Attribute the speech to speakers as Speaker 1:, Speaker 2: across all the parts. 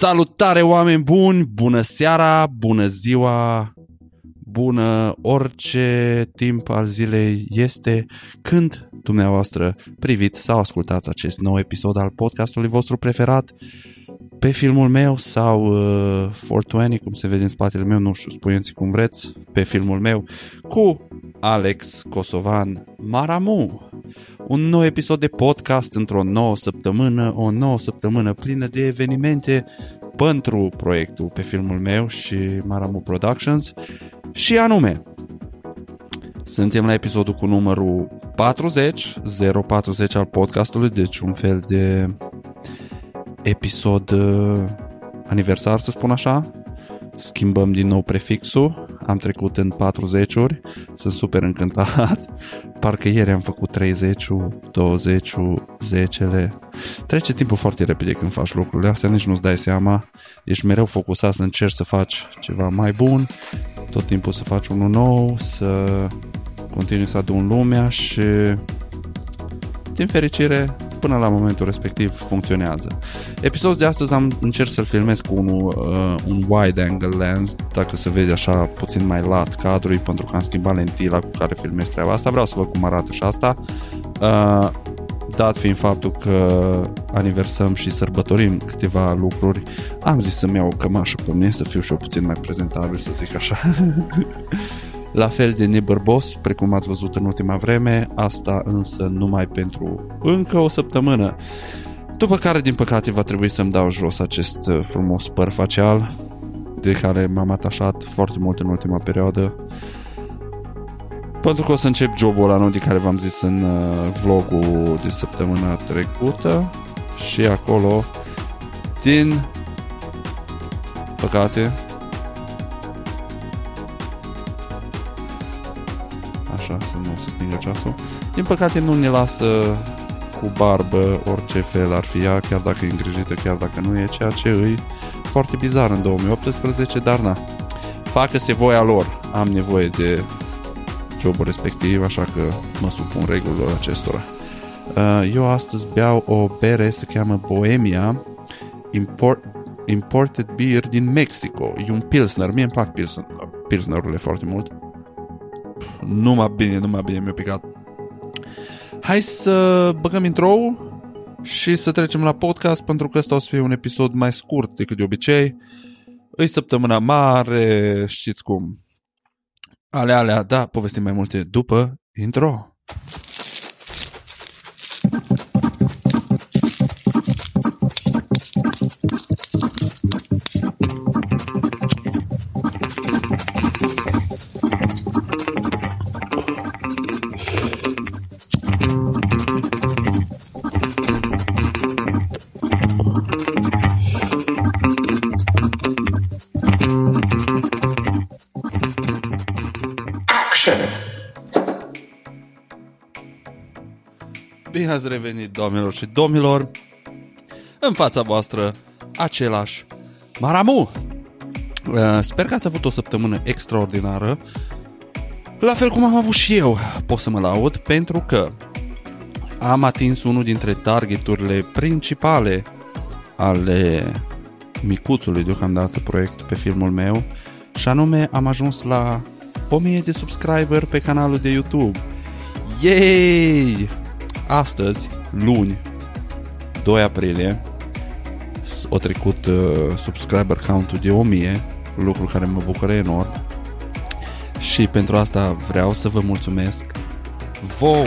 Speaker 1: Salutare, oameni buni, bună seara, bună ziua, bună orice timp al zilei este când dumneavoastră priviți sau ascultați acest nou episod al podcastului vostru preferat pe filmul meu sau 420, cum se vede în spatele meu, nu știu, spuneți cum vreți, pe filmul meu, cu Alex Kosovan Maramu. Un nou episod de podcast într-o nouă săptămână, o nouă săptămână plină de evenimente pentru proiectul pe filmul meu și Maramu Productions. Și anume, suntem la episodul cu numărul 40 al podcastului, deci un fel de episod aniversar, să spun așa. Schimbăm din nou prefixul. Am trecut în 40-uri. Sunt super încântat. Parcă ieri am făcut 30, 20, 10-le. Trece timpul foarte repede când faci lucrurile astea, nici nu-ți dai seama. Ești mereu focusat să încerci să faci ceva mai bun, tot timpul să faci unul nou, să continui să aduni lumea și, din fericire, până la momentul respectiv funcționează. Episodul de astăzi încerc să-l filmez cu un wide angle lens, dacă se vede așa puțin mai lat cadrului, pentru că am schimbat lentila cu care filmez treaba asta. Vreau să văd cum arată și asta, dat fiind faptul că aniversăm și sărbătorim câteva lucruri, am zis să-mi iau o cămașă pe mine, să fiu și eu puțin mai prezentabil, să zic așa. La fel de nebărbos, precum ați văzut în ultima vreme, asta însă numai pentru încă o săptămână. După care, din păcate, va trebui să-mi dau jos acest frumos păr facial, de care m-am atașat foarte mult în ultima perioadă, pentru că o să încep jobul ăla nou de care v-am zis în vlogul de săptămâna trecută și acolo, din păcate, așa, să nu se stingă ceasul, din păcate nu ne lasă cu barbă orice fel ar fi ea, chiar dacă e îngrijită, chiar dacă nu e, ceea ce îi foarte bizar în 2018, dar na, facă-se voia lor, am nevoie de jobul respectiv, așa că mă supun regulilor acestora. Eu astăzi beau o bere, se cheamă Bohemia Imported Beer din Mexico. E un pilsner, mie îmi plac pilsnerurile foarte mult. Numai bine mi-a picat. Hai să băgăm intro-ul și să trecem la podcast, pentru că ăsta o să fie un episod mai scurt decât de obicei. E săptămâna mare, știți cum. Alea, da, povestim mai multe după intro. Bine ați revenit, doamnelor și domnilor, în fața voastră același Maramu. Sper că ați avut o săptămână extraordinară, la fel cum am avut și eu. Pot să mă laud pentru că am atins unul dintre targeturile principale ale micuțului deocamdată proiect pe filmul meu, și anume am ajuns la 1000 de subscriber pe canalul de YouTube. Yay! Astăzi, luni, 2 aprilie, a trecut subscriber count-ul de 1000, lucru care mă bucură enorm. Și pentru asta vreau să vă mulțumesc vouă.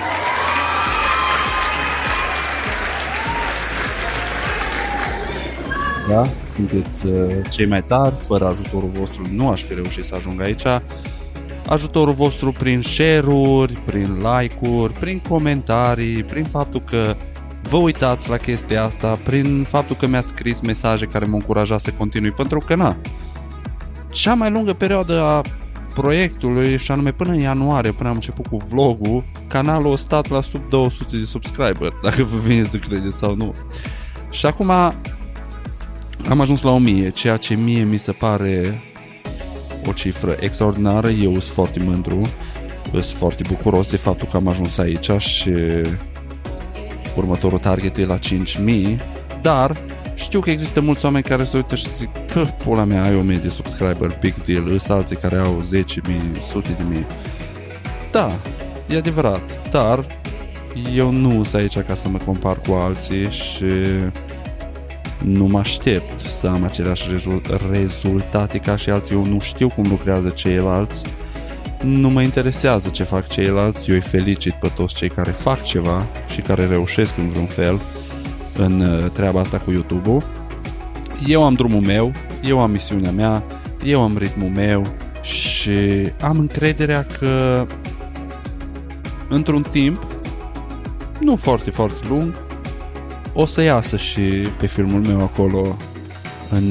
Speaker 1: Da? Sunteți cei mai tari, fără ajutorul vostru nu aș fi reușit să ajung aici. Ajutorul vostru prin share-uri, prin like-uri, prin comentarii, prin faptul că vă uitați la chestia asta, prin faptul că mi-ați scris mesaje care mă încuraja să continui, pentru că na, cea mai lungă perioadă a proiectului, și anume până în ianuarie, până am început cu vlogul, canalul a stat la sub 200 de subscriber, dacă vă vine să credeți sau nu. Și acum am ajuns la 1000, ceea ce mie mi se pare o cifră extraordinară. Eu sunt foarte mândru, sunt foarte bucuros de faptul că am ajuns aici și următorul target e la 5000, dar Știu că există mulți oameni care se uită și zic, pula mea, ai 1000 de subscriber, big deal, îs alții care au 10.000, sute de mii. Da, e adevărat, dar eu nu sunt aici ca să mă compar cu alții și nu mă aștept să am aceleași rezultate ca și alții. Eu nu știu cum lucrează ceilalți, nu mă interesează ce fac ceilalți, eu îi felicit pe toți cei care fac ceva și care reușesc în vreun fel în treaba asta cu YouTube-ul. Eu am drumul meu, eu am misiunea mea, eu am ritmul meu și am încrederea că într-un timp nu foarte, foarte lung o să iasă și pe filmul meu acolo în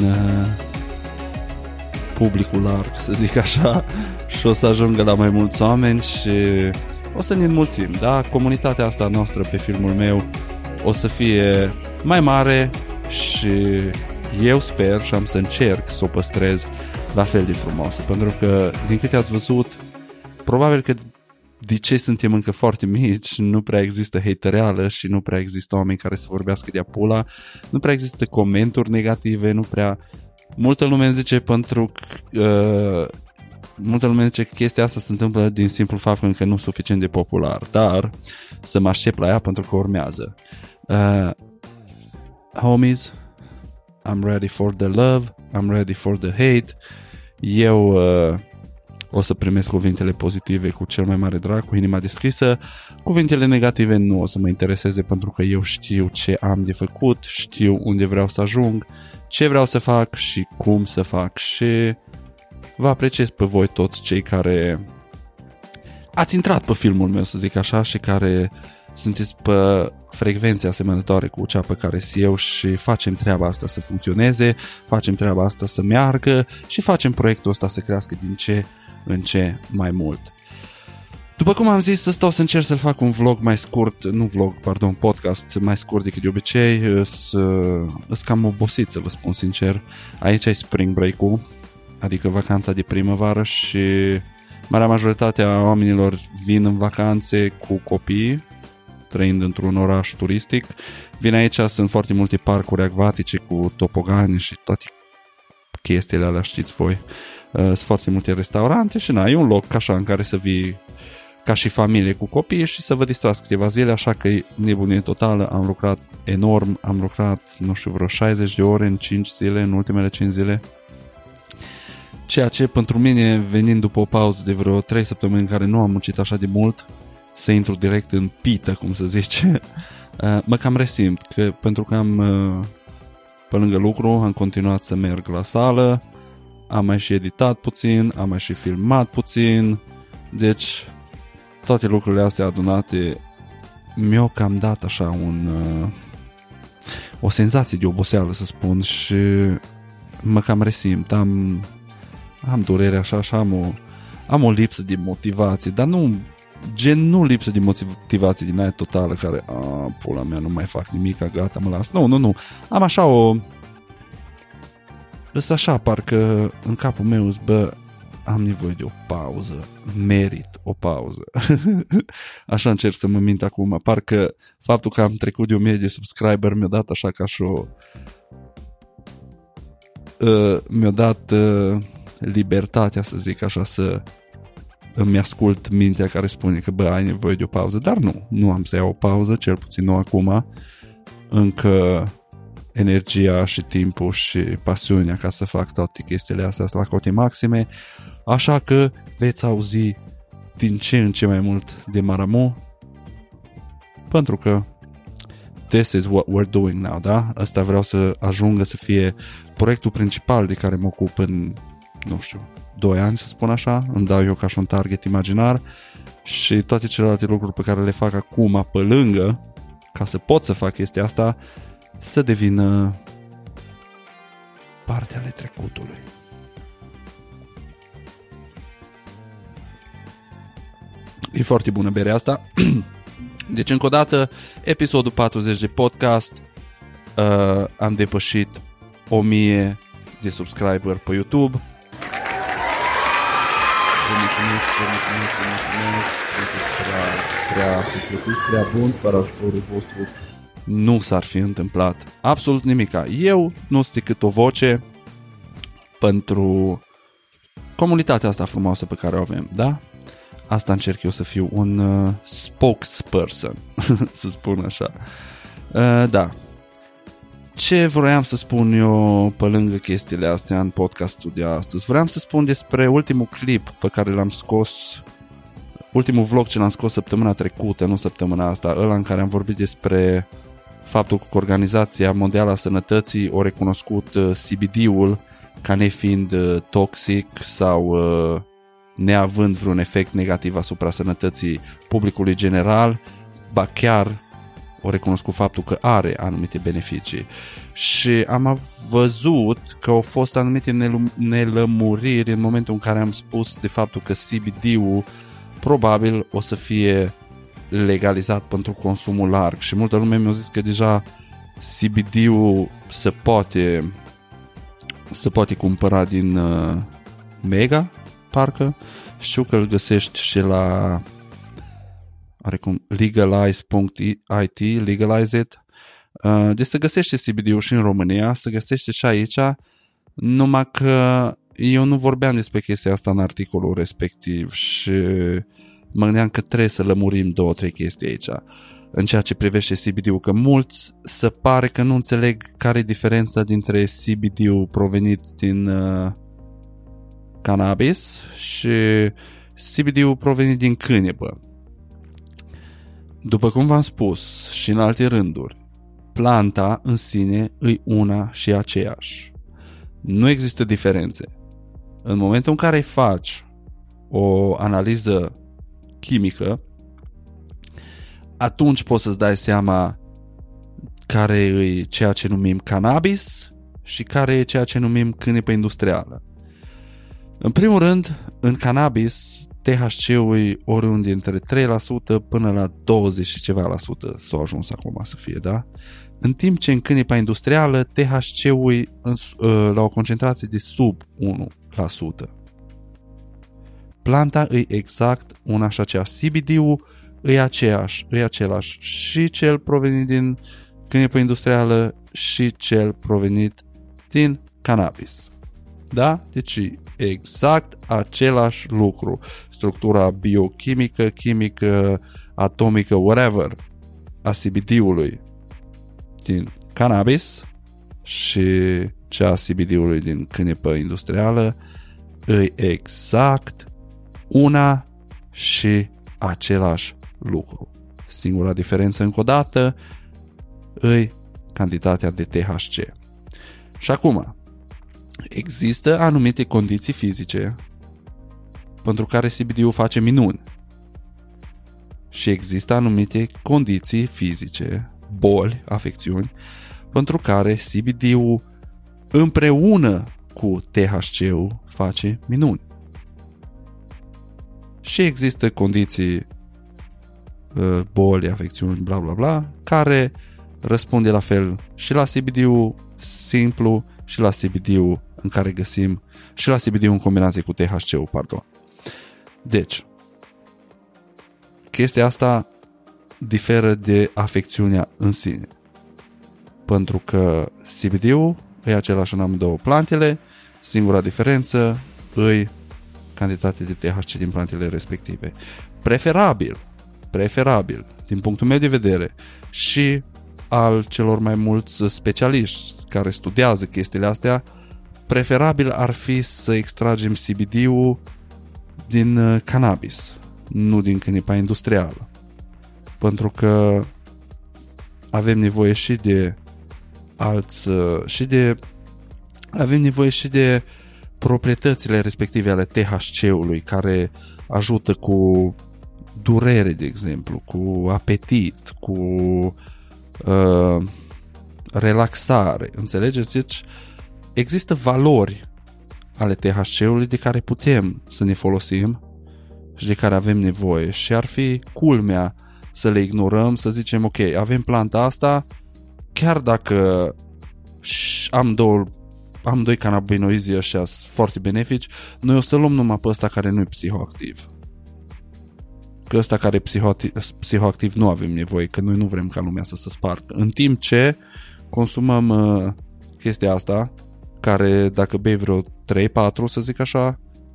Speaker 1: publicul larg, să zic așa, și o să ajungă la mai mulți oameni și o să ne înmulțim, da? Comunitatea asta noastră pe filmul meu o să fie mai mare și eu sper și am să încerc să o păstrez la fel de frumoasă, pentru că, din câte ați văzut, probabil că de ce suntem încă foarte mici, nu prea există hatereală și nu prea există oameni care să vorbească de-a pula, nu prea există comenturi negative, nu prea... Multă lume zice multă lume zice că chestia asta se întâmplă din simplu fapt că încă nu e suficient de popular, dar să mă aștept la ea pentru că urmează. Homies, I'm ready for the love, I'm ready for the hate. Eu o să primesc cuvintele pozitive cu cel mai mare drag, cu inima deschisă. Cuvintele negative nu o să mă intereseze pentru că eu știu ce am de făcut, știu unde vreau să ajung, ce vreau să fac și cum să fac și vă apreciez pe voi toți cei care ați intrat pe filmul meu, să zic așa, și care sunteți pe frecvențe asemănătoare cu cea pe care sunt eu și facem treaba asta să funcționeze, facem treaba asta să meargă și facem proiectul ăsta să crească din ce în ce mai mult. După cum am zis, ăsta o să încerc să-l fac un vlog mai scurt, podcast mai scurt decât de obicei. Sunt cam obosit, să vă spun sincer. Aici e spring break-ul, adică vacanța de primăvară și marea majoritate a oamenilor vin în vacanțe cu copii, trăind într-un oraș turistic. Vin aici, sunt foarte multe parcuri acvatice cu tobogane și toate chestiile alea, știți voi. Sunt foarte multe restaurante și e un loc așa în care să vii ca și familie cu copii și să vă distrați câteva zile, așa că e nebunie totală. Am lucrat enorm, am lucrat, nu știu, vreo 60 de ore în 5 zile, în ultimele 5 zile. Ceea ce pentru mine, venind după o pauză de vreo 3 săptămâni în care nu am muncit așa de mult, să intru direct în pită, cum să zice, mă cam resimt, că pentru că am, pe lângă lucru, am continuat să merg la sală, am mai și editat puțin, am mai și filmat puțin, deci toate lucrurile astea adunate mi-au cam dat așa o senzație de oboseală, să spun, și mă cam resimt, am durere așa și am o lipsă de motivație, dar nu lipsă de motivație din aia totală care, pula mea, nu mai fac nimic, gata, mă las. Nu. Am așa îs așa, parcă în capul meu am nevoie de o pauză, merit o pauză. Așa încerc să mă mint acum, parcă faptul că am trecut de 1000 de subscriber mi-a dat așa ca și mi-a dat libertatea, să zic așa, să îmi ascult mintea care spune că ai nevoie de o pauză, dar nu am să iau o pauză, cel puțin nu acum. Încă energia și timpul și pasiunea ca să fac toate chestiile astea la cote maxime, așa că veți auzi din ce în ce mai mult de Maramu, pentru că this is what we're doing now, da? Asta vreau să ajungă să fie proiectul principal de care mă ocup în, 2 ani, să spun așa, îmi dau eu ca și un target imaginar și toate celelalte lucruri pe care le fac acum pe lângă, ca să pot să fac chestia asta, să devină parte ale trecutului. E foarte bună berea asta. Deci, încă o dată, episodul 40 de podcast, am depășit 1000 de subscriber pe YouTube. Vă mulțumesc. Sunteți prea bun, fără ajutorul vostru nu s-ar fi întâmplat absolut nimica. Eu nu sunt decât o voce pentru comunitatea asta frumoasă pe care o avem, da? Asta încerc eu să fiu un spokesperson, să spun așa. Da. Ce vroiam să spun eu pe lângă chestiile astea în podcastul de astăzi? Vreau să spun despre ultimul clip pe care l-am scos, ultimul vlog ce l-am scos săptămâna trecută, nu săptămâna asta, ăla în care am vorbit despre faptul că Organizația Mondială a Sănătății a recunoscut CBD-ul ca nefiind toxic sau neavând vreun efect negativ asupra sănătății publicului general, ba chiar o recunoscut faptul că are anumite beneficii. Și am văzut că au fost anumite nelămuriri în momentul în care am spus de faptul că CBD-ul probabil o să fie legalizat pentru consumul larg. Și multă lume mi-a zis că deja CBD-ul se poate cumpăra din Mega, parcă. Știu că îl găsești și la legalize.it, Legalize It. Deci se găsește CBD-ul și în România, se găsește și aici, numai că eu nu vorbeam despre chestia asta în articolul respectiv și mă gândeam că trebuie să lămurim 2-3 chestii aici în ceea ce privește CBD-ul, că mulți se pare că nu înțeleg care e diferența dintre CBD-ul provenit din cannabis și CBD-ul provenit din cânepă. După cum v-am spus și în alte rânduri, planta în sine e una și aceeași. Nu există diferențe. În momentul în care faci o analiză chimică, atunci poți să-ți dai seama care e ceea ce numim cannabis și care e ceea ce numim cânepă industrială. În primul rând, în cannabis, THC-ul e oriunde între 3% până la 20 și ceva la sută s-a ajuns acum să fie, da? În timp ce în cânepa industrială THC-ul e la o concentrație de sub 1%. Planta e exact una și aceeași. CBD-ul e același și cel provenit din cânepa industrială și cel provenit din cannabis. Da? Deci exact același lucru. Structura biochimică, chimică, atomică, whatever, a CBD-ului din cannabis și cea a CBD-ului din cânepă industrială e exact una și același lucru. Singura diferență, încă o dată, e cantitatea de THC. Și acum, există anumite condiții fizice pentru care CBD-ul face minuni. Și există anumite condiții fizice, boli, afecțiuni, pentru care CBD-ul împreună cu THC-ul face minuni. Și există condiții, boli, afecțiuni, bla bla bla, care răspunde la fel și la CBD-ul simplu și la CBD-ul în care găsim și la CBD-ul în combinație cu THC-ul, pardon. Deci, chestia asta diferă de afecțiunea în sine. Pentru că CBD-ul e același în amândouă plantele, singura diferență e cantitatea de THC din plantele respective. Preferabil, din punctul meu de vedere, și al celor mai mulți specialiști care studiază chestiile astea, preferabil ar fi să extragem CBD-ul din cannabis, nu din cânepa industrială. Pentru că avem nevoie și de avem nevoie și de proprietățile respective ale THC-ului care ajută cu durere, de exemplu, cu apetit, cu relaxare. Înțelegeți? Deci există valori ale THC-ului de care putem să ne folosim și de care avem nevoie și ar fi culmea să le ignorăm, să zicem ok, avem planta asta, chiar dacă am doi cannabinoizi ăștia foarte benefici, noi o să luăm numai pe ăsta care nu e psihoactiv. că ăsta care e psihoactiv nu avem nevoie, că noi nu vrem ca lumea să se spargă. În timp ce consumăm chestia asta, care dacă bei vreo 3-4, să zic așa,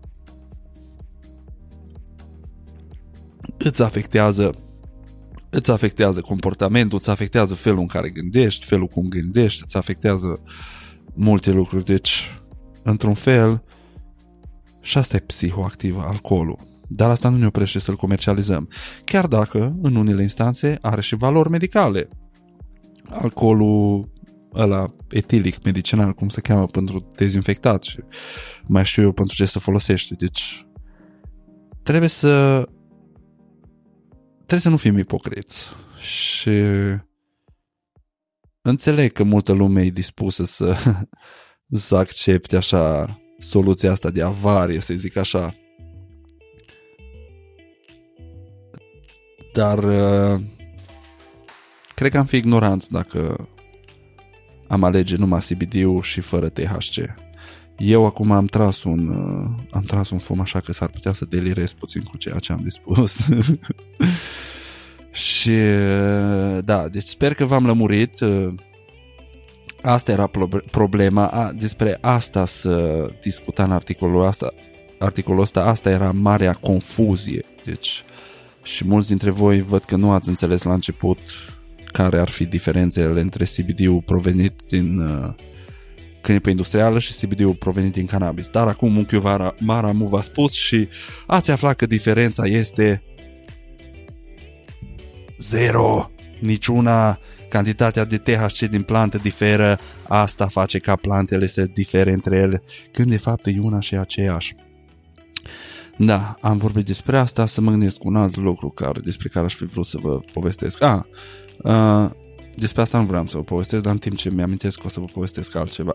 Speaker 1: îți afectează comportamentul, îți afectează felul în care gândești, felul cum gândești, îți afectează multe lucruri. Deci, într-un fel, și asta e psihoactiv, alcoolul. Dar asta nu ne oprește să-l comercializăm. Chiar dacă, în unele instanțe, are și valori medicale. Alcoolul ăla etilic, medicinal, cum se cheamă, pentru dezinfectat și mai știu eu pentru ce se folosește. Deci, trebuie să nu fim ipocriți. Și înțeleg că multă lume e dispusă să accepte așa soluția asta de avarie, să zic așa. Dar cred că am fi ignoranți dacă am alege numai CBD-ul și fără THC. Eu acum am tras un fum așa că s-ar putea să delirez puțin cu ceea ce am dispus. Și da, deci sper că v-am lămurit. Asta era problema, despre asta să discuta în articolul ăsta, asta era marea confuzie. Deci, și mulți dintre voi văd că nu ați înțeles la început care ar fi diferențele între CBD-ul provenit din câmpă industrială și CBD-ul provenit din cannabis. Dar acum unchiul Maramu v-a spus și ați aflat că diferența este zero. Niciuna. Cantitatea de THC din plantă diferă. Asta face ca plantele să difere între ele, când de fapt e una și aceeași. Da, am vorbit despre asta. Să mă gândesc un alt lucru despre care aș fi vrut să vă povestesc. Despre asta nu vreau să vă povestesc, dar în timp ce mi-amintesc o să vă povestesc altceva.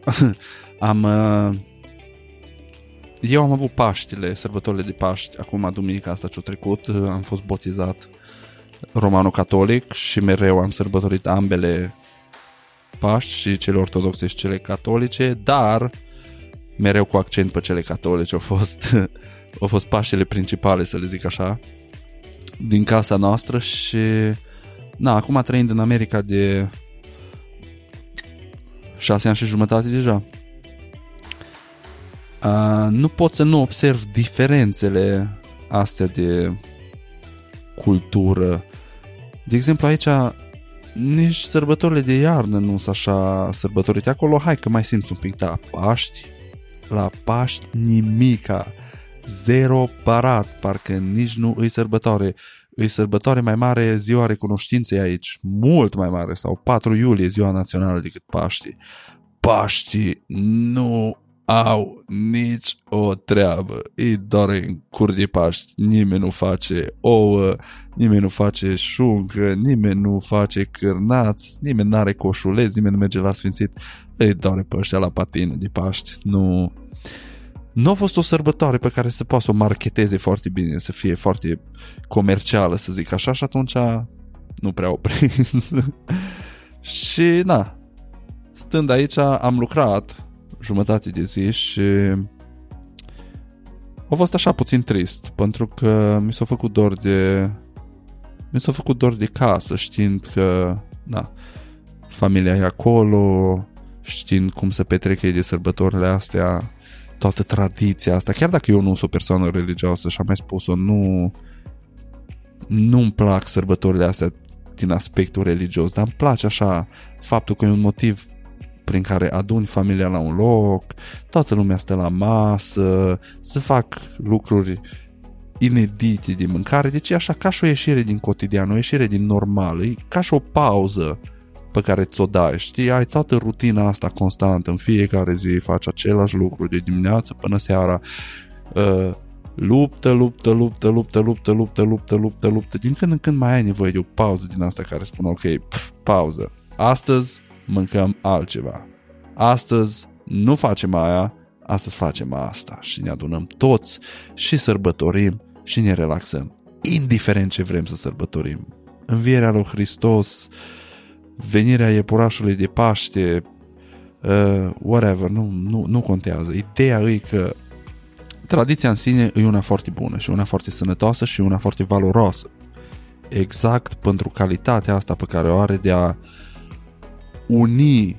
Speaker 1: Eu am avut sărbătorile de Paști, acum duminica asta ce-a trecut, am fost botezat romano-catolic și mereu am sărbătorit ambele Paști, și cele ortodoxe și cele catolice, dar mereu cu accent pe cele catolice. Au fost Paștile principale, să le zic așa, din casa noastră. Și acum trăind în America de 6 ani și jumătate deja, nu pot să nu observ diferențele astea de cultură. De exemplu, aici nici sărbătorile de iarnă nu sunt așa sărbătorite. Acolo, hai că mai simți un pic, da, la Paști nimica, zero parat, parcă nici nu îi sărbătoare. Îi sărbătoare mai mare ziua recunoștinței aici, mult mai mare, sau 4 iulie ziua națională decât Paștii. Paștii nu au nici o treabă. Îi doare în cur de Paști. Nimeni nu face ouă, nimeni nu face șuncă, nimeni nu face cârnați, nimeni nu are coșuleți, nimeni nu merge la sfințit. Îi doare pe ăștia la patină de Paști. Nu a fost o sărbătoare pe care să poată să o marketeze foarte bine, să fie foarte comercială, să zic așa, și atunci nu prea o prins. Și stând aici am lucrat jumătate de zi și a fost așa puțin trist, pentru că mi s-a făcut dor de casă, știind că familia e acolo, știind cum să petrec ei de sărbătorile astea, toată tradiția asta. Chiar dacă eu nu sunt o persoană religioasă și am mai spus-o, nu-mi plac sărbătorile astea din aspectul religios, dar îmi place așa faptul că e un motiv prin care aduni familia la un loc, toată lumea stă la masă, să fac lucruri inedite de mâncare. Deci e așa ca și o ieșire din cotidian, o ieșire din normal, e ca și o pauză pe care ți-o dai, știi? Ai toată rutina asta constantă, în fiecare zi faci același lucru de dimineață până seara, luptă. Din când în când mai ai nevoie de o pauză din asta care spune, ok, pauză. Astăzi mâncăm altceva. Astăzi nu facem aia, astăzi facem asta. Și ne adunăm toți și sărbătorim și ne relaxăm. Indiferent ce vrem să sărbătorim. Învierea lui Hristos, venirea iepurașului de Paște, whatever, nu contează. Ideea e că Tradiția în sine e una foarte bună și una foarte sănătoasă și una foarte valoroasă. Exact pentru calitatea asta pe care o are de a uni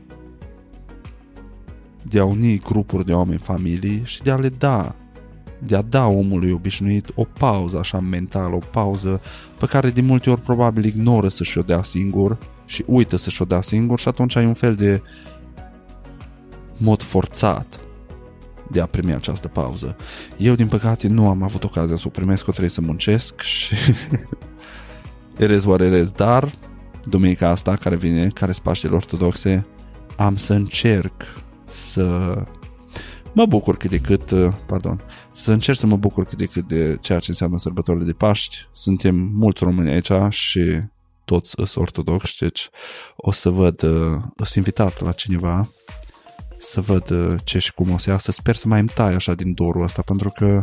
Speaker 1: grupuri de oameni, familii și de a da omului obișnuit o pauză așa mentală, o pauză pe care de multe ori probabil ignoră să-și o dea singur și uită să-și o dea singur și atunci ai un fel de mod forțat de a primi această pauză. Eu, din păcate, nu am avut ocazia să o primesc, o trebuie să muncesc și erez oare erez, dar duminica asta care vine, care sunt Paștele Ortodoxe, am să încerc să mă bucur cât de cât, să încerc să mă bucur cât de cât de ceea ce înseamnă sărbătorile de Paști. Suntem mulți români aici și toți sunt ortodoxi, deci o să văd, sunt invitat la cineva să văd ce și cum o să iasă. Sper să mai îmi tai așa din dorul ăsta, pentru că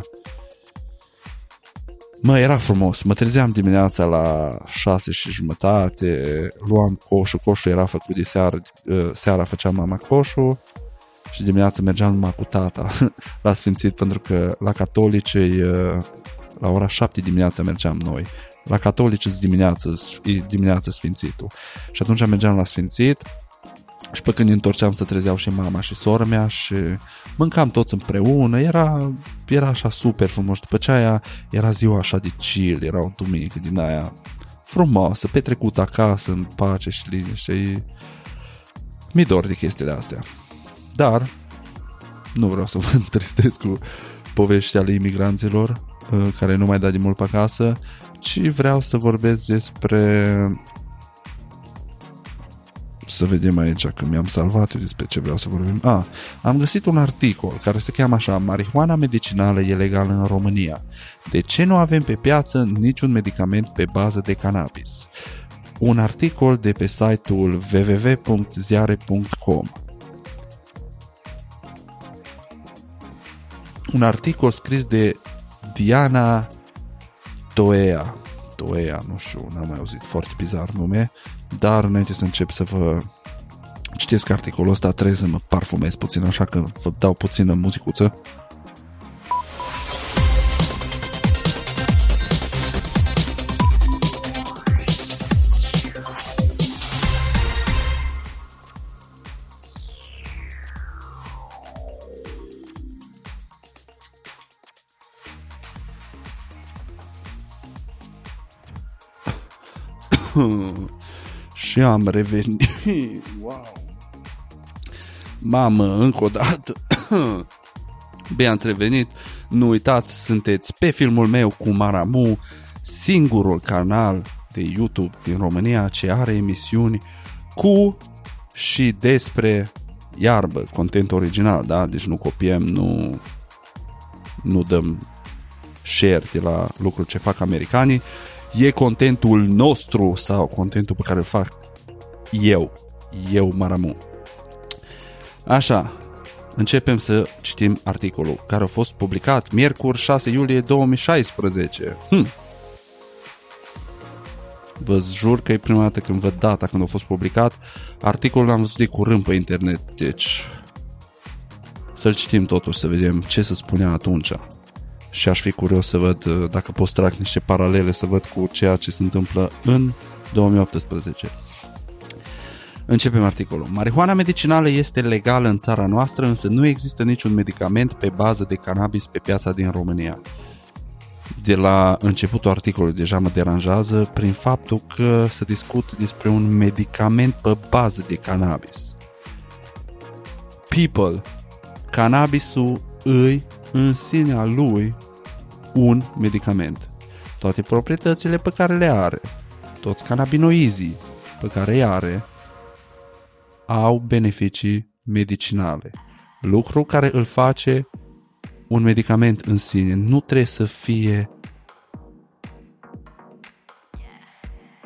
Speaker 1: era frumos. Mă trezeam dimineața la 6:30, luam coșul era făcut de seara făceam mama coșul și dimineața mergeam numai cu tata la sfințit, pentru că la catolici la ora 7 dimineața mergeam noi. La catolici dimineața sfințitul. Și atunci mergeam la sfințit și pe când ne întorceam să trezeau și mama și sora mea și mâncam toți împreună. Era așa super frumos. După ce aia era ziua așa de chill, era o duminică din aia frumoasă, petrecută acasă în pace și liniște. Mi-e dor de chestiile astea. Dar nu vreau să vă întristesc cu povești ale imigranților care nu mai dau de mult pe acasă, ci vreau să vorbesc despre... Să vedem aici că mi-am salvat eu despre ce vreau să vorbim. Am găsit un articol care se cheamă așa: marihuana medicinală e legală în România. De ce nu avem pe piață niciun medicament pe bază de cannabis? Un articol de pe site-ul www.ziare.com. Un articol scris de Diana Toea, nu știu, n-am mai auzit, foarte bizar nume, dar înainte să încep să vă citesc articolul ăsta, trebuie să mă parfumez puțin, așa că vă dau puțină muzicuță. Și am revenit. Wow. Mamă, încă o dată. Bine ați revenit. Nu uitați, sunteți pe filmul meu cu Maramu, singurul canal de YouTube din România ce are emisiuni cu și despre iarbă, content original, da? Deci nu copiem, nu dăm share de la lucruri ce fac americanii. E contentul nostru sau contentul pe care îl fac eu Maramu. Așa, începem să citim articolul care a fost publicat miercuri 6 iulie 2016. Vă jur că e prima dată când văd data când a fost publicat. Articolul l-am văzut de curând pe internet, deci să-l citim totuși, să vedem ce se spunea atunci. Și aș fi curios să văd dacă pot trag niște paralele, să văd cu ceea ce se întâmplă în 2018. Începem articolul. Marihuana medicinală este legală în țara noastră, însă nu există niciun medicament pe bază de cannabis pe piața din România. De la începutul articolului deja mă deranjează prin faptul că se discută despre un medicament pe bază de cannabis. People, cannabisul îi în sinea lui un medicament. Toate proprietățile pe care le are, toți cannabinoizii pe care îi are, au beneficii medicinale. Lucru care îl face un medicament în sine. Nu trebuie să fie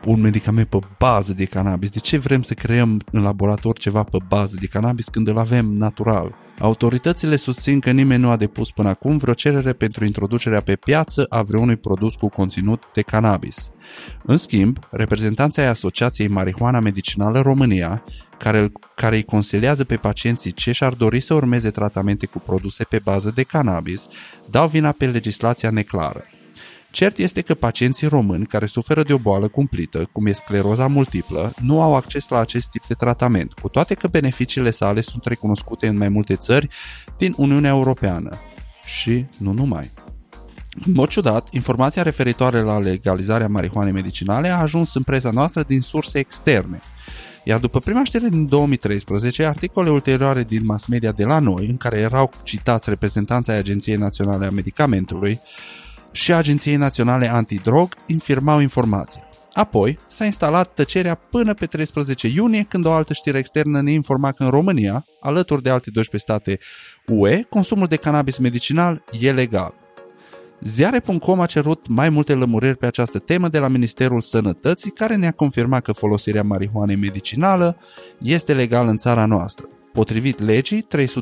Speaker 1: un medicament pe bază de cannabis? De ce vrem să creăm în laborator ceva pe bază de cannabis când îl avem natural? Autoritățile susțin că nimeni nu a depus până acum vreo cerere pentru introducerea pe piață a vreunui produs cu conținut de cannabis. În schimb, reprezentanții ai Asociației Marihuana Medicinală România, care îi consiliază pe pacienții ce și-ar dori să urmeze tratamente cu produse pe bază de cannabis, dau vina pe legislația neclară. Cert este că pacienții români care suferă de o boală cumplită, cum e scleroza multiplă, nu au acces la acest tip de tratament, cu toate că beneficiile sale sunt recunoscute în mai multe țări din Uniunea Europeană. Și nu numai. În mod ciudat, informația referitoare la legalizarea marihuanei medicinale a ajuns în presa noastră din surse externe. Iar după prima știre din 2013, articole ulterioare din mass media de la noi, în care erau citați reprezentanții ai Agenției Naționale a Medicamentului și Agenției Naționale Antidrog, infirmau informația. Apoi s-a instalat tăcerea până pe 13 iunie, când o altă știre externă ne informa că în România, alături de alte 12 state UE, consumul de cannabis medicinal e legal. Ziare.com a cerut mai multe lămuriri pe această temă de la Ministerul Sănătății, care ne-a confirmat că folosirea marihuanei medicinală este legală în țara noastră, potrivit legii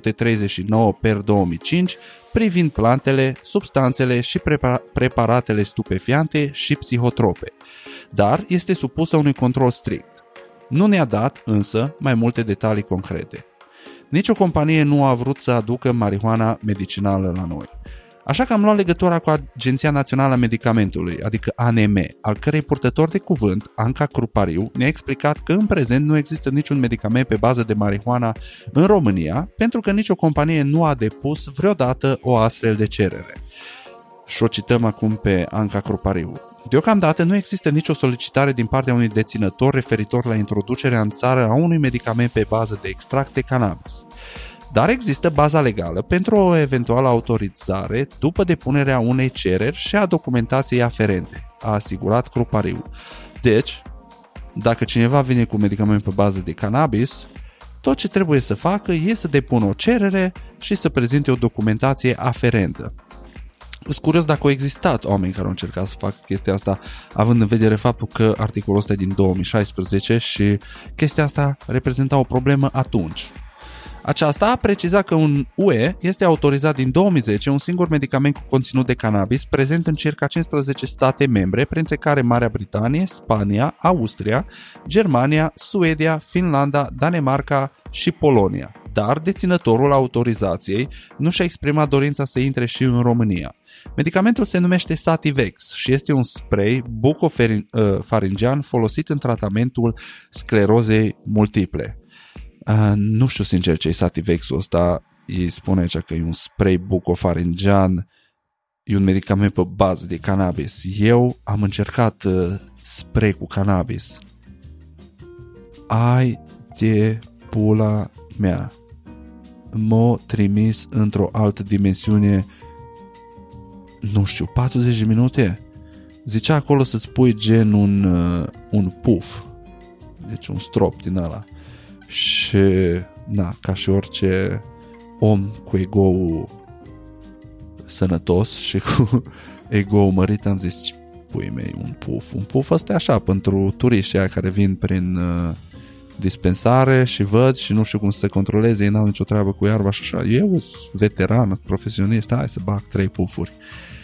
Speaker 1: 339 per 2005 privind plantele, substanțele și preparatele stupefiante și psihotrope, dar este supusă unui control strict. Nu ne-a dat, însă, mai multe detalii concrete. Nici o companie nu a vrut să aducă marihuana medicinală la noi. Așa că am luat legătura cu Agenția Națională a Medicamentului, adică ANM, al cărei purtător de cuvânt, Anca Crupariu, ne-a explicat că în prezent nu există niciun medicament pe bază de marihuana în România, pentru că nicio companie nu a depus vreodată o astfel de cerere. Și o cităm acum pe Anca Crupariu. Deocamdată nu există nicio solicitare din partea unui deținător referitor la introducerea în țară a unui medicament pe bază de extract de cannabis. Dar există baza legală pentru o eventuală autorizare după depunerea unei cereri și a documentației aferente, a asigurat Crupariu. Deci, dacă cineva vine cu medicament pe bază de cannabis, tot ce trebuie să facă e să depună o cerere și să prezinte o documentație aferentă. Sunt curios dacă au existat oameni care au încercat să facă chestia asta, având în vedere faptul că articolul ăsta e din 2016 și chestia asta reprezenta o problemă atunci. Aceasta a precizat că în UE este autorizat din 2010 un singur medicament cu conținut de cannabis prezent în circa 15 state membre, printre care Marea Britanie, Spania, Austria, Germania, Suedia, Finlanda, Danemarca și Polonia. Dar deținătorul autorizației nu și-a exprimat dorința să intre și în România. Medicamentul se numește Sativex și este un spray bucofaringean folosit în tratamentul sclerozei multiple. Nu știu sincer ce e Sativex-ul ăsta. Ei spune aici că e un spray bucofaringean, e un medicament pe bază de cannabis. Eu am încercat spray cu cannabis. Ai de pula mea. M-a trimis într-o altă dimensiune, nu știu, 40 de minute. Zicea acolo să-ți pui gen un puf, deci un strop din ăla. Și, na, ca și orice om cu ego sănătos și cu ego mărit, am zis, pui mei, un puf. Un puf ăsta e așa, pentru turiștii aia care vin prin dispensare și văd și nu știu cum să se controleze, ei n-au nicio treabă cu iarba și așa. Eu sunt veteran, profesionist, hai să bag 3 pufuri.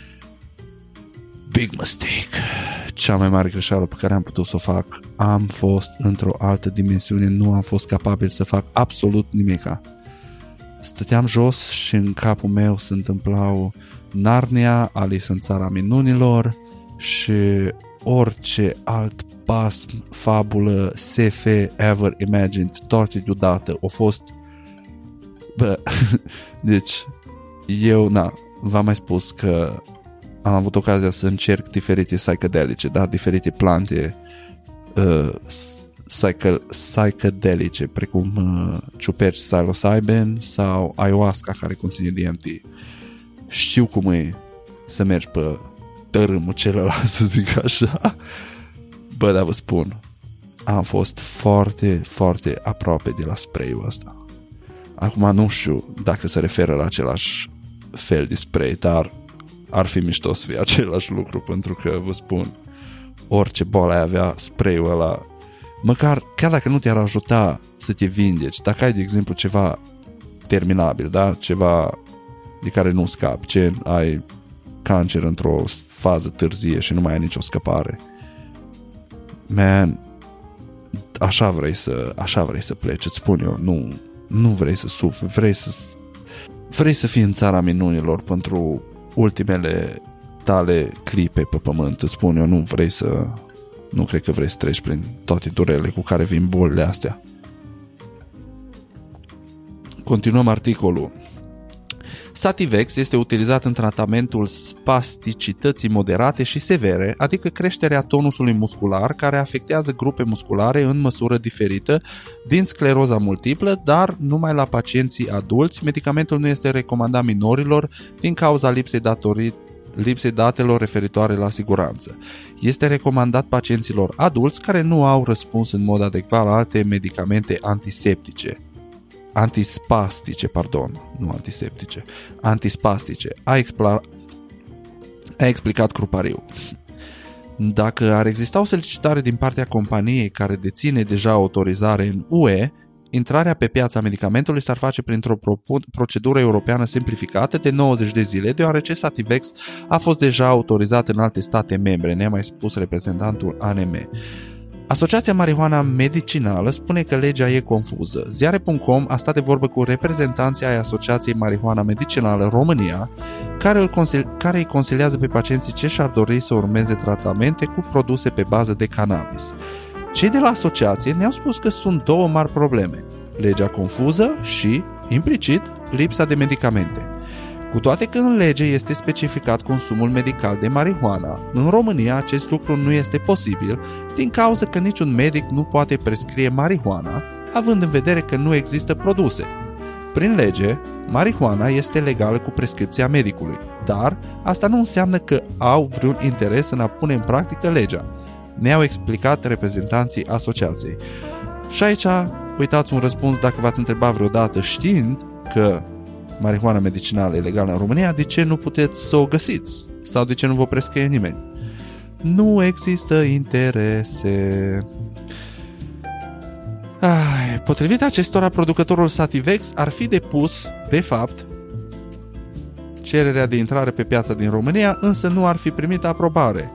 Speaker 1: Big mistake. Cea mai mare greșeală pe care am putut să o fac. Am fost într-o altă dimensiune, nu am fost capabil să fac absolut nimica. Stăteam jos și în capul meu se întâmplau Narnia, Alice în țara minunilor și orice alt pasm, fabulă, SF ever imagined, toate deodată. Au fost... Bă, deci eu, v-am mai spus că am avut ocazia să încerc diferite psicodelice, da? Diferite plante psicodelice, precum ciuperci psilocybin sau ayahuasca care conține DMT. Știu cum e să mergi pe tărâmul celălalt, să zic așa. Bă, dar vă spun, am fost foarte, foarte aproape de la spray-ul ăsta. Acum nu știu dacă se referă la același fel de spray, dar ar fi mișto să fie același lucru, pentru că vă spun, orice boală ai avea, spray-ul ăla, măcar, chiar dacă nu te-ar ajuta să te vindeci, dacă ai, de exemplu, ceva terminabil, da? Ceva de care nu scapi, ce ai cancer într-o fază târzie și nu mai ai nicio scăpare. Man, așa vrei să pleci, îți spun eu, nu vrei să sufri, vrei să fii în țara minunilor pentru ultimele tale clipe pe pământ, îți spun eu, nu cred că vrei să treci prin toate durele cu care vin bolile astea. Continuăm articolul. Sativex este utilizat în tratamentul spasticității moderate și severe, adică creșterea tonusului muscular care afectează grupe musculare în măsură diferită din scleroza multiplă, dar numai la pacienții adulți. Medicamentul nu este recomandat minorilor din cauza lipsei datelor referitoare la siguranță. Este recomandat pacienților adulți care nu au răspuns în mod adecvat la alte medicamente antispastice, a explicat Crupariu. Dacă ar exista o solicitare din partea companiei care deține deja autorizare în UE, intrarea pe piața medicamentului s-ar face printr-o procedură europeană simplificată de 90 de zile, deoarece Sativex a fost deja autorizat în alte state membre, ne-a mai spus reprezentantul ANM. Asociația Marihuana Medicinală spune că legea e confuză. Ziare.com a stat de vorbă cu reprezentanții ai Asociației Marihuana Medicinală România, care îi consiliază pe pacienții ce și-ar dori să urmeze tratamente cu produse pe bază de cannabis. Cei de la asociație ne-au spus că sunt două mari probleme: legea confuză și, implicit, lipsa de medicamente. Cu toate că în lege este specificat consumul medical de marihuana, în România acest lucru nu este posibil din cauza că niciun medic nu poate prescrie marihuana, având în vedere că nu există produse. Prin lege, marihuana este legală cu prescripția medicului, dar asta nu înseamnă că au vreun interes în a pune în practică legea, ne-au explicat reprezentanții asociației. Și aici uitați un răspuns dacă v-ați întrebat vreodată, știind că marihuana medicinală e legală în România, de ce nu puteți să o găsiți? Sau de ce nu vă prescrie nimeni? Nu există interese. Potrivit acestora, producătorul Sativex ar fi depus, de fapt, cererea de intrare pe piața din România, însă nu ar fi primit aprobare.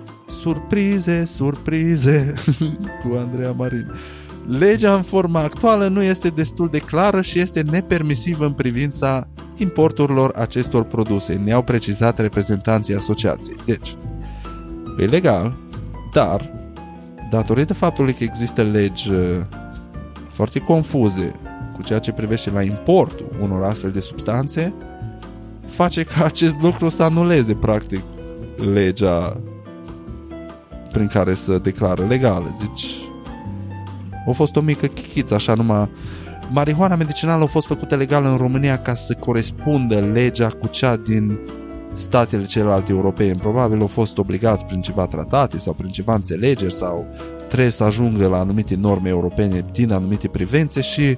Speaker 1: Surprize cu Andreea Marin. Legea în forma actuală nu este destul de clară și este nepermisivă în privința importurilor acestor produse, ne-au precizat reprezentanții asociației. Deci, e legal, dar, datorită faptului că există legi foarte confuze cu ceea ce privește la importul unor astfel de substanțe, face ca acest lucru să anuleze, practic, legea prin care se declară legală. Deci, a fost o mică chichiță, așa numai. Marihuana medicinală a fost făcută legală în România ca să corespundă legea cu cea din statele celelalte europene. Probabil au fost obligați prin ceva tratate sau prin ceva înțelegeri sau trebuie să ajungă la anumite norme europene din anumite privințe și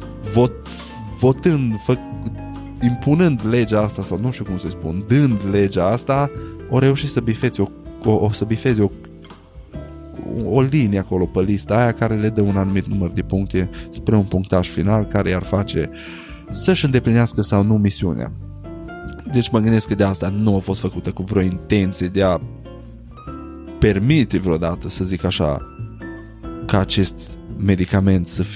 Speaker 1: impunând legea asta, sau nu știu cum să spun, dând legea asta, au reușit să bifeze o linie acolo pe lista aia care le dă un anumit număr de puncte spre un punctaj final care i-ar face să-și îndeplinească sau nu misiunea. Deci mă gândesc că de asta nu a fost făcută cu vreo intenție de a permite vreodată, să zic așa, ca acest medicament să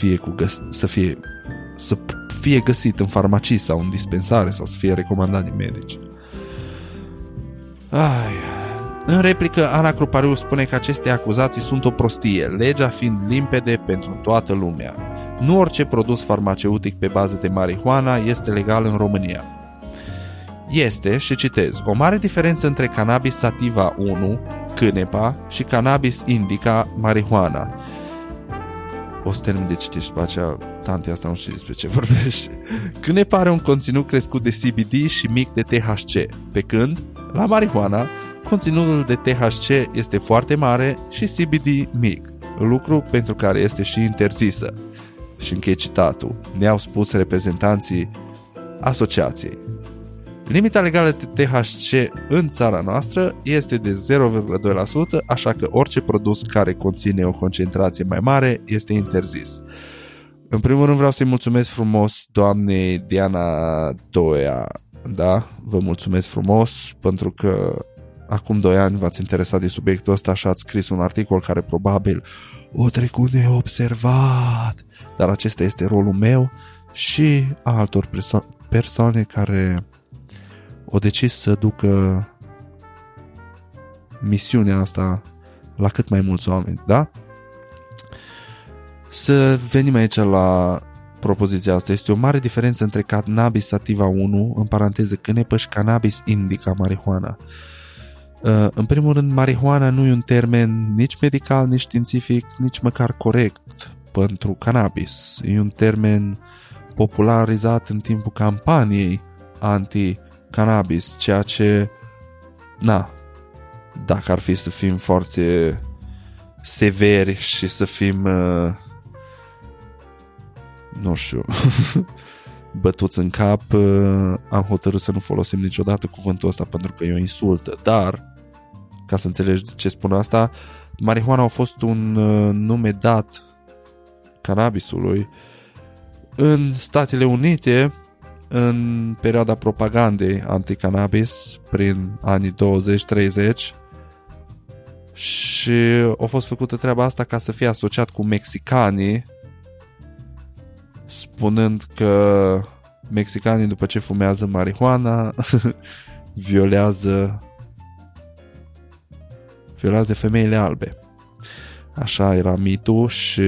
Speaker 1: fie găsit în farmacii sau în dispensare sau să fie recomandat de medici. În replică, Ana Crupariu spune că aceste acuzații sunt o prostie, legea fiind limpede pentru toată lumea. Nu orice produs farmaceutic pe bază de marihuana este legal în România. Este, și citez, o mare diferență între cannabis sativa 1, cânepa, și cannabis indica, marihuana. O să termin de citit și pe aceea, tantea asta nu știu despre ce vorbește. Cânepa are un conținut crescut de CBD și mic de THC, pe când, la marihuana, conținutul de THC este foarte mare și CBD mic, lucru pentru care este și interzisă. Și închei citatul. Ne-au spus reprezentanții asociației. Limita legală de THC în țara noastră este de 0,2%, așa că orice produs care conține o concentrație mai mare este interzis. În primul rând vreau să-i mulțumesc frumos doamnei Diana Doia, da? Vă mulțumesc frumos pentru că acum 2 ani v-ați interesat de subiectul ăsta și ați scris un articol care probabil o trecut neobservat, dar acesta este rolul meu și a altor persoane care o decis să ducă misiunea asta la cât mai mulți oameni, da? Să venim aici la propoziția asta. Este o mare diferență între cannabis sativa 1, în paranteză cânepă, și cannabis indica, marihuana. În primul rând, marihuana nu e un termen nici medical, nici științific, nici măcar corect pentru cannabis. E un termen popularizat în timpul campaniei anti-cannabis, ceea ce, dacă ar fi să fim foarte severi și să fim, nu știu, bătuți în cap, am hotărât să nu folosim niciodată cuvântul ăsta pentru că e o insultă, dar, ca să înțelegi ce spun asta, marihuana a fost un nume dat cannabisului în Statele Unite în perioada propagandei anti-cannabis prin anii 20-30 și a fost făcută treaba asta ca să fie asociat cu mexicanii, spunând că mexicanii după ce fumează marihuana violează femeile albe. Așa era mitul și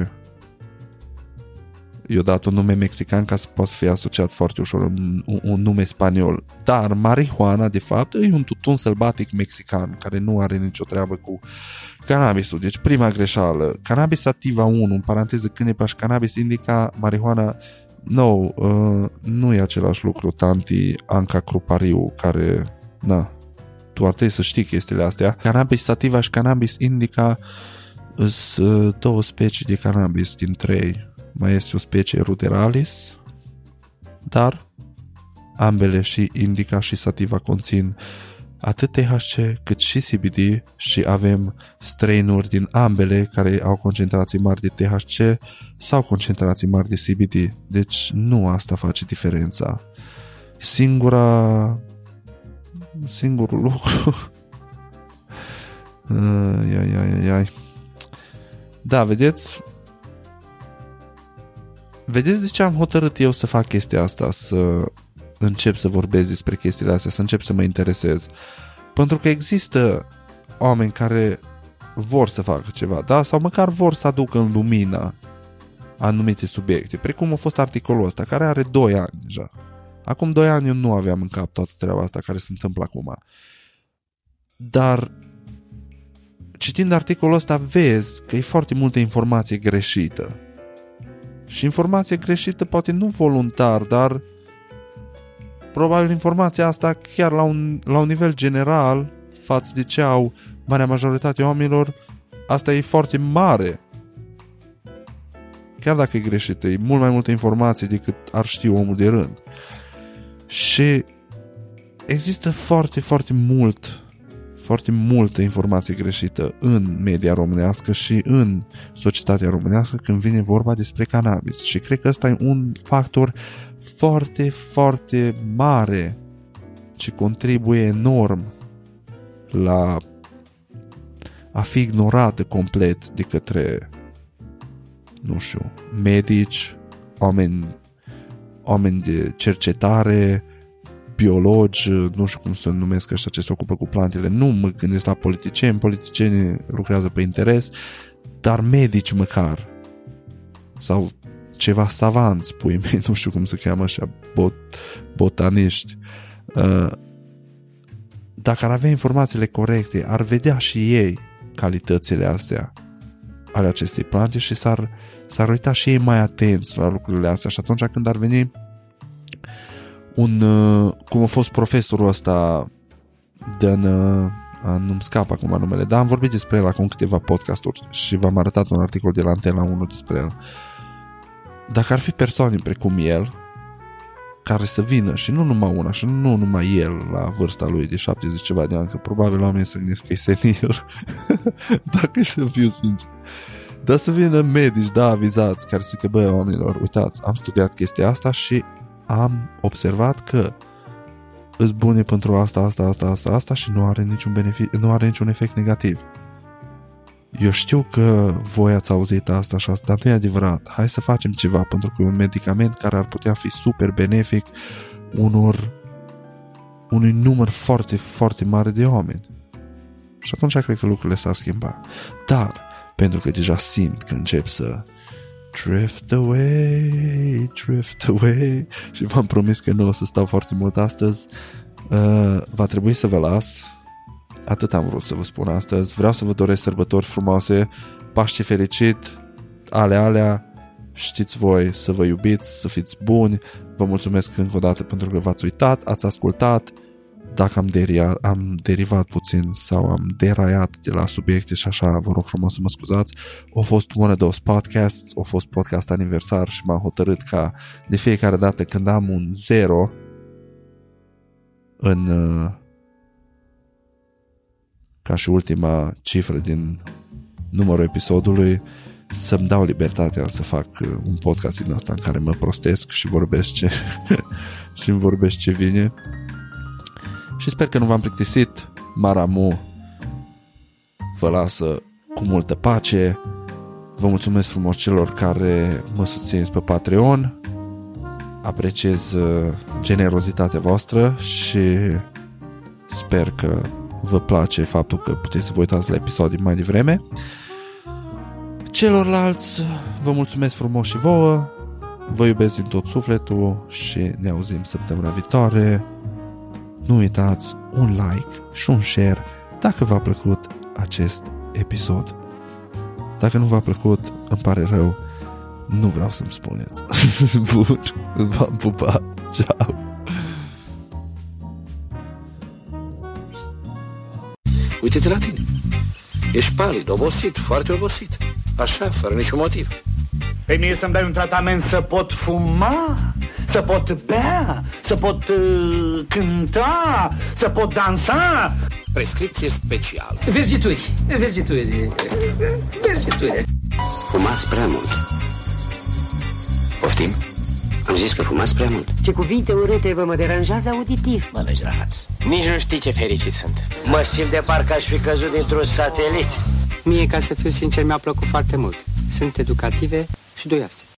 Speaker 1: i-a dat un nume mexican ca să poată fi asociat foarte ușor un nume spaniol. Dar marihuana, de fapt, e un tutun sălbatic mexican care nu are nicio treabă cu cannabisul. Deci prima greșeală. Cannabis sativa 1, în paranteză cânepa, și cannabis indica, marihuana, nu e același lucru, tanti Anca Crupariu, care, tu ar trebui să știi chestiile astea. Cannabis sativa și cannabis indica sunt 2 specii de cannabis din 3. Mai este o specie ruderalis, dar ambele, și indica și sativa, conțin atât THC cât și CBD și avem strain-uri din ambele care au concentrații mari de THC sau concentrații mari de CBD. Deci nu asta face diferența. Singurul lucru Da, vedeți de ce am hotărât eu să fac chestia asta, să încep să vorbesc despre chestiile astea, să încep să mă interesez. Pentru că există oameni care vor să facă ceva, da? Sau măcar vor să aducă în lumină anumite subiecte, precum a fost articolul ăsta, care are 2 ani deja. Acum 2 ani eu nu aveam în cap toată treaba asta care se întâmplă acum. Dar citind articolul ăsta vezi că e foarte multă informație greșită. Și informație greșită poate nu voluntar, dar probabil informația asta chiar la un nivel general față de ce au marea majoritate a oamenilor, asta e foarte mare. Chiar dacă e greșită, e mult mai multă informație decât ar ști omul de rând. Și există foarte, foarte multă informație greșită în media românească și în societatea românească când vine vorba despre cannabis. Și cred că ăsta e un factor foarte, foarte mare ce contribuie enorm la a fi ignorată complet de către, nu știu, medici, oameni de cercetare, biologi, nu știu cum să numesc ăștia ce se ocupă cu plantele. Nu mă gândesc la politicienii lucrează pe interes, dar medici măcar. Sau ceva savanți, puii mei, nu știu cum se cheamă așa, botaniști. Dacă ar avea informațiile corecte, ar vedea și ei calitățile astea ale acestei plante și s-ar uita și ei mai atenți la lucrurile astea. Și atunci când ar veni cum a fost profesorul ăsta nu-mi scap acum numele, dar am vorbit despre el acum câteva podcasturi și v-am arătat un articol de la Antena 1 despre el. Dacă ar fi persoane precum el care să vină și nu numai una și nu numai el la vârsta lui de 70 ceva de ani, că probabil oamenii se gândesc că e senil dacă e să fiu sincer, dar să vină medici, da, avizați, care zic că bă, oamenilor, uitați, am studiat chestia asta și am observat că îți bune pentru asta și nu are niciun benefic, nu are niciun efect negativ. Eu știu că voi ați auzit asta și asta, dar nu e adevărat. Hai să facem ceva, pentru că e un medicament care ar putea fi super benefic unui număr foarte, foarte mare de oameni. Și atunci cred că lucrurile s-ar schimba. Dar, pentru că deja simt că încep să drift away și v-am promis că nu o să stau foarte mult astăzi, va trebui să vă las. Atât am vrut să vă spun astăzi. Vreau să vă doresc sărbători frumoase, Paște fericit, alea, știți voi, să vă iubiți, să fiți buni. Vă mulțumesc încă o dată pentru că v-ați uitat, ați ascultat. Dacă am derivat puțin sau am deraiat de la subiecte și așa, vă rog frumos să mă scuzați. A fost one of those podcasts, a fost podcast aniversar și m-am hotărât ca de fiecare dată când am un 0 ca și ultima cifră din numărul episodului, să-mi dau libertatea să fac un podcast din asta în care mă prostesc și vorbesc și îmi vorbesc ce vine. Și sper că nu v-am plictisit. Maramu vă lasă cu multă pace. Vă mulțumesc frumos celor care mă susțineți pe Patreon. Apreciez generozitatea voastră și sper că vă place faptul că puteți să vă uitați la episoade mai devreme. Celorlalți vă mulțumesc frumos și vouă. Vă iubesc din tot sufletul și ne auzim săptămâna viitoare. Nu uitați un like și un share dacă v-a plăcut acest episod. Dacă nu v-a plăcut, îmi pare rău, nu vreau să-mi spuneți. Bun, v-am pupat, ceau.
Speaker 2: Uite-te la tine, ești palid, obosit, foarte obosit, așa, fără niciun motiv.
Speaker 3: Pe mie să-mi dai un tratament să pot fuma, să pot bea, să pot cânta, să pot dansa.
Speaker 2: Prescripție specială.
Speaker 3: Verzituri.
Speaker 2: Fumați prea mult. Poftim? Am zis că fumați prea mult.
Speaker 4: Ce cuvinte urâte vă mă deranjează auditiv.
Speaker 2: Mă lăși rahat.
Speaker 4: Nici nu știi ce fericit sunt. Mă simt de parcă aș fi căzut dintr-un satelit.
Speaker 5: Mie, ca să fiu sincer, mi-a plăcut foarte mult. Sunt educative și duioase.